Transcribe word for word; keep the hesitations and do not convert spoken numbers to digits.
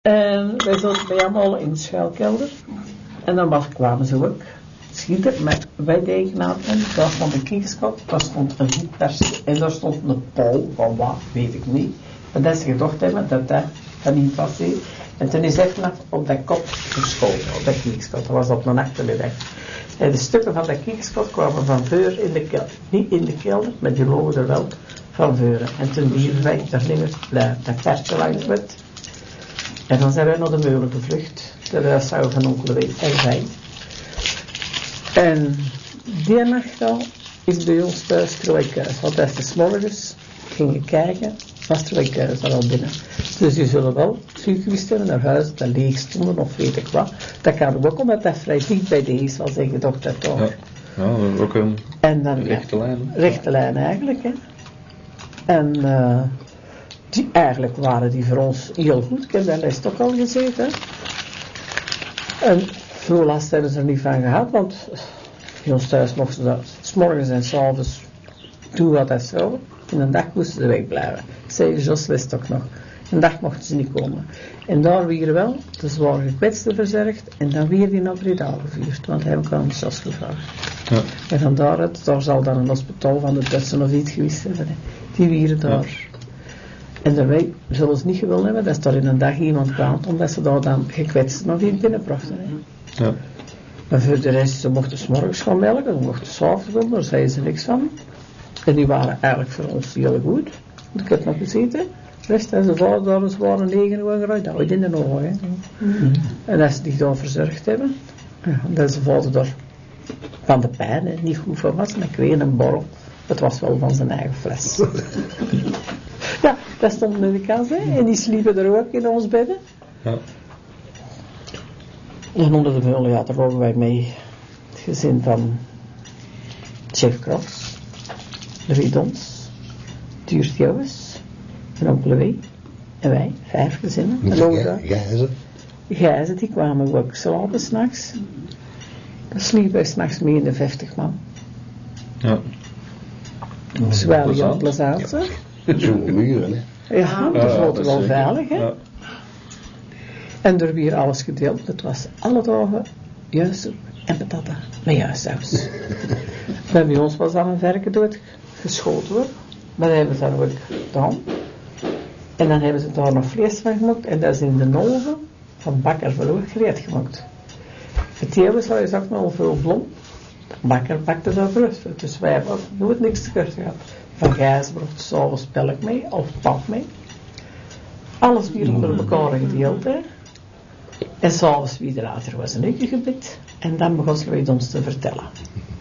En wij zaten bij allemaal in de schuilkelder. En dan was, kwamen ze ook schieten met wij degenaten. Daar stond een kiekskop, daar stond een voetpers en daar stond een pol van wat, weet ik niet. Maar dat ze gedacht hebben dat dat, dat niet was. He. En toen is echt nog op dat kop geschoten, op dat kiekskop. Dat was op een achtermiddag. En de stukken van dat kiekskop kwamen van voor in de kelder. Niet in de kelder, maar die lopen er wel van voor. En toen dieven wij daar niet meer dat persje langs werd. En dan zijn wij naar de meulen gevlucht. De huisvrouw van onkel Wee en wij. En die nacht al is bij ons thuis Trooikuis. Want als de 's morgens gingen kijken, was Trooikuis al binnen. Dus je zullen wel gewist hebben naar huis dat leeg stonden of weet ik wat. Dat kan ook omdat dat vrij dicht bij de is was en gedacht dat toch. Ja, ja, dat is ook een en dan, rechte ja, lijn. Rechte lijn eigenlijk. Hè. En uh, die, eigenlijk waren die voor ons heel goed. Ik heb daar les toch al gezeten. En veel last hebben ze er niet van gehad, want bij ons thuis mochten ze dat 's morgens en 's avonds doen wat dat zo. En een dag moesten ze wegblijven. Zei Jos wist ook nog. Een dag mochten ze niet komen. En daar weer wel, de zware gekwetsten verzorgd en dan weer die naar Breda gevuurd, want hij kwam aan Jos gevraagd. Ja. En van daaruit, daar zal dan een hospitaal van de Duitsen of iets geweest hebben. Hè. Die wieren daar. Ja. En daarbij zullen ze niet gewild hebben dat er in een dag iemand kwam, omdat ze daar dan gekwetst nog niet binnenbrachten. Hè. Ja. Maar voor de rest, ze mochten 's morgens gaan melken, ze mochten 's avonds doen, daar zeiden ze niks van. En die waren eigenlijk voor ons heel goed. Want ik heb nog gezeten. De rest en ze vader daar eens waren negen uur geruid, dat ooit in de ogen. Hè. Mm-hmm. En als ze die dan verzorgd hebben, ja, dat ze vader daar van de pijn hè, niet goed van was, maar ik weet een borrel. Het was wel van zijn eigen fles. Ja, dat stond in de kast, hè. En die sliepen er ook in ons bedden. Ja. En onder de veulen, ja, daar wogen wij mee het gezin van Chef Cross, Riedons, Duurt Joos, en onkel Wee, en wij, vijf gezinnen. En Gijzen? Gijzen? Gijzen, die kwamen ook slapen s'nachts. Dan sliepen wij s'nachts mee in de vijftig man. Ja. Zwaar Jan Plezantse. Zo'n muren, hè. Ja, dat ja, was dat wel is veilig, hè. Ja. En er weer alles gedeeld. Het was alle dagen juist en patata met juist saus. En bij ons was dan een verken doodgeschoten worden. Maar dat hebben ze dan ook gedaan. En dan hebben ze daar nog vlees van gemaakt. En dat is in de oven van bakker verloor gereed gemaakt. Het eerste zou je zeggen al veel blom. De bakker bakte daar brood. Dus wij hebben ook nooit niks te kort gehad. Van gijsbrood, s'avonds pelk mee of pap mee. Alles weer onder elkaar gedeeld, hè. En s'avonds weer later was een uurtje gebed. En dan begon ze ons te vertellen.